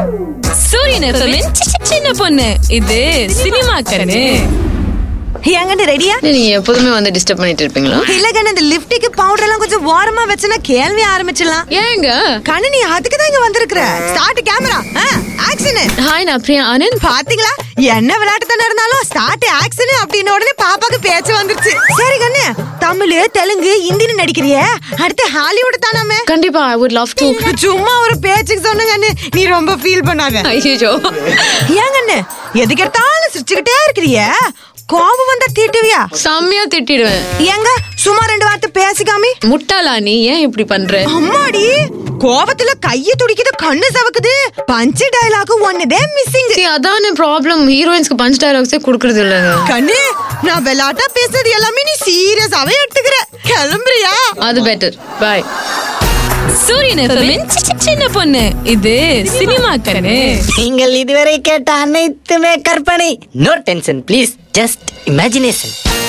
சூரியன் எஃப்எம்மின் சின்ன பொண்ணு. இது சினிமா கண்ணு. ஏங்கன்னு ரெடியா? நீங்க எப்போதுமே வந்து டிஸ்டர்ப் பண்ணிட்டு இருப்பீங்களா? இல்ல கண்ணு, இந்த லிப்டிக்கு பவுடர் எல்லாம் கொஞ்சம் ஓரமா வச்சனா கேள்வி ஆரம்பிச்சிடலாம். ஏங்க கண்ணு, நீ அதுக்கு தான் இங்க வந்திருக்கிற. Start camera, action. ஹாய், நான் பிரியா ஆனந்த். பாத்தீங்களா, என்ன விளையாட்டு தானே இருந்தாலும் ஸ்டார்ட் ஆக்ஷன் அப்படின்னு உடனே பாப்பாக்கு பேச்சு வந்துருச்சு. சரி கண்ணு, தமிழ், தெலுங்கு, ஹிந்தின்னு நடிக்கிறியே, அடுத்து ஹாலிவுட் தானாமே? கண்டிப்பா, I would love to. சும்மா ஒரு பேச்சுக்கு சொன்ன கண்ணு, நீ ரொம்ப ஃபீல் பண்ணாத. ஐயோ, ஏன் கண்ணு எதுக்கு எடுத்தாலும் சிரிச்சுக்கிட்டே இருக்கிறிய? கோபம் வந்தா திட்டுவியா? செம்மையா திட்டிடுவேன். ஏங்க சும்மா 2 வார்த்தை பேசிக்காமி? முட்டாளா நீ, ஏன் இப்படி பண்ற? அம்மாடி, கோபத்துல கைய துடிக்குது, கண்ணு சவக்குது. பஞ்ச் டயலாக் ஒன்னதே மிஸ்ஸிங். அதான ப்ராப்ளம், ஹீரோயின்ஸ்க்கு பஞ்ச் டயலாக்ஸே கொடுக்கறது இல்லங்க. கண்ணு, நான் விளையாட்டா பேசுறது எல்லாமே நீ சீரியஸாவே எடுத்துக்கிற. கிளம்புறியா? அது பெட்டர். பை. சூரியன் எஃப்எம்மின் சின்ன பொண்ணு. இது சினிமா கண்ணு. நீங்கள் இதுவரை கேட்ட அனைத்துமே கற்பனை. No tension please, just imagination.